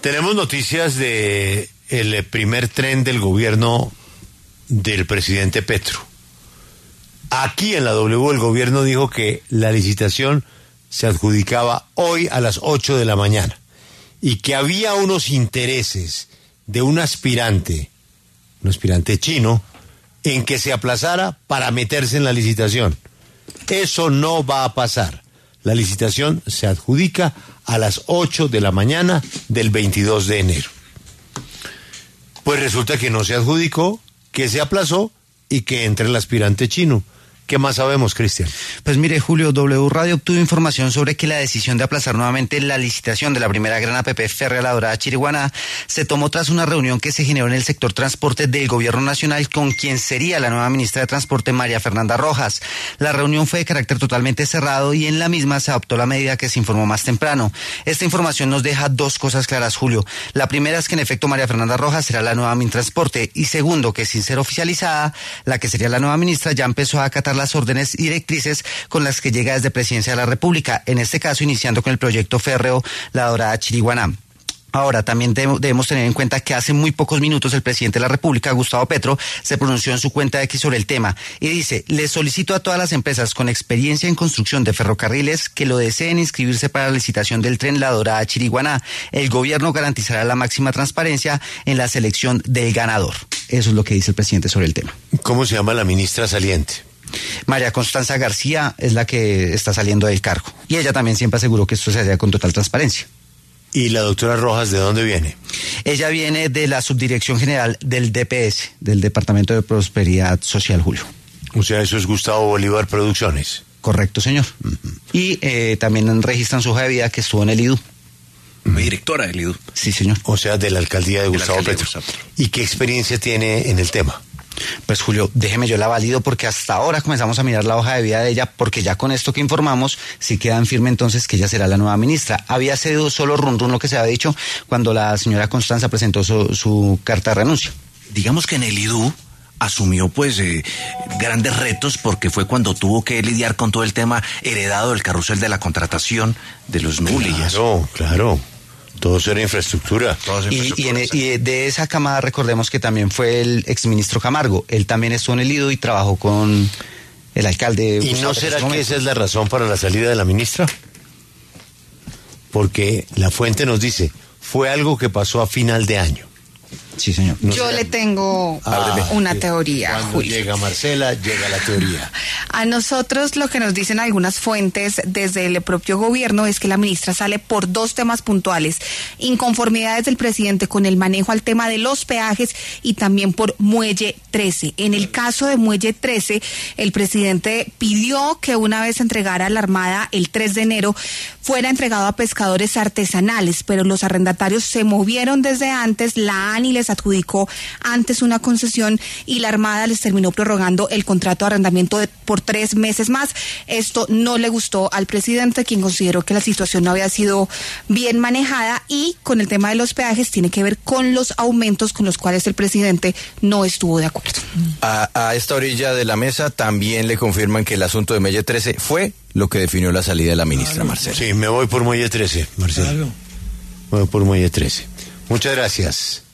Tenemos noticias de el primer tren del gobierno del presidente Petro. Aquí en la W el gobierno dijo que la licitación se adjudicaba hoy a las 8 de la mañana y que había unos intereses de un aspirante chino, en que se aplazara para meterse en la licitación. Eso no va a pasar. La licitación se adjudica a las 8 de la mañana del 22 de enero. Pues resulta que no se adjudicó, que se aplazó y que entre el aspirante chino. ¿Qué más sabemos, Cristian? Pues mire, Julio, W Radio obtuvo información sobre que la decisión de aplazar nuevamente la licitación de la primera gran APP férrea La Dorada Chiriguaná se tomó tras una reunión que se generó en el sector transporte del gobierno nacional con quien sería la nueva ministra de Transporte, María Fernanda Rojas. La reunión fue de carácter totalmente cerrado y en la misma se adoptó la medida que se informó más temprano. Esta información nos deja dos cosas claras, Julio. La primera es que en efecto María Fernanda Rojas será la nueva ministra de Transporte y segundo, que sin ser oficializada, la que sería la nueva ministra ya empezó a acatar las órdenes y directrices con las que llega desde Presidencia de la República, en este caso iniciando con el proyecto férreo La Dorada Chiriguaná. Ahora, también debemos tener en cuenta que hace muy pocos minutos el presidente de la República, Gustavo Petro, se pronunció en su cuenta X sobre el tema y dice: le solicito a todas las empresas con experiencia en construcción de ferrocarriles que lo deseen inscribirse para la licitación del tren La Dorada Chiriguaná. El gobierno garantizará la máxima transparencia en la selección del ganador. Eso es lo que dice el presidente sobre el tema. ¿Cómo se llama la ministra saliente? María Constanza García es la que está saliendo del cargo. Y ella también siempre aseguró que esto se haría con total transparencia. ¿Y la doctora Rojas de dónde viene? Ella viene de la Subdirección General del DPS, del Departamento de Prosperidad Social, Julio. O sea, eso es Gustavo Bolívar Producciones. Correcto, señor. Y también registran su hoja de vida que estuvo en el IDU. Directora del IDU. Sí, señor. O sea, de la alcaldía de Gustavo Petro. ¿Y qué experiencia tiene en el tema? Pues Julio, déjeme yo la valido porque hasta ahora comenzamos a mirar la hoja de vida de ella, porque ya con esto que informamos sí queda en firme entonces que ella será la nueva ministra. Había sido solo run lo que se había dicho cuando la señora Constanza presentó su carta de renuncia. Digamos que en el IDU asumió pues grandes retos porque fue cuando tuvo que lidiar con todo el tema heredado del carrusel de la contratación de los NUL. Claro. Todo eso era infraestructura. Y de esa camada recordemos que también fue el exministro Camargo. Él también estuvo en el IDU y trabajó con el alcalde. ¿Y no será que esa es la razón para la salida de la ministra? Porque la fuente nos dice, fue algo que pasó a final de año. Sí, señor. Yo le tengo una teoría, Cuando Julio. llega Marcela, llega la teoría. A nosotros lo que nos dicen algunas fuentes desde el propio gobierno es que la ministra sale por dos temas puntuales: inconformidades del presidente con el manejo al tema de los peajes y también por Muelle 13. En el caso de Muelle 13, el presidente pidió que una vez entregara la Armada el 3 de enero fuera entregado a pescadores artesanales, pero los arrendatarios se movieron desde antes, la ANI les adjudicó antes una concesión y la Armada les terminó prorrogando el contrato de arrendamiento por 3 meses más. Esto no le gustó al presidente, quien consideró que la situación no había sido bien manejada, y con el tema de los peajes tiene que ver con los aumentos con los cuales el presidente no estuvo de acuerdo. A esta orilla de la mesa también le confirman que el asunto de Muelle 13 fue lo que definió la salida de la ministra, Marcela. Sí, me voy por Muelle 13, Marcela. Me voy por Muelle 13. Muchas gracias.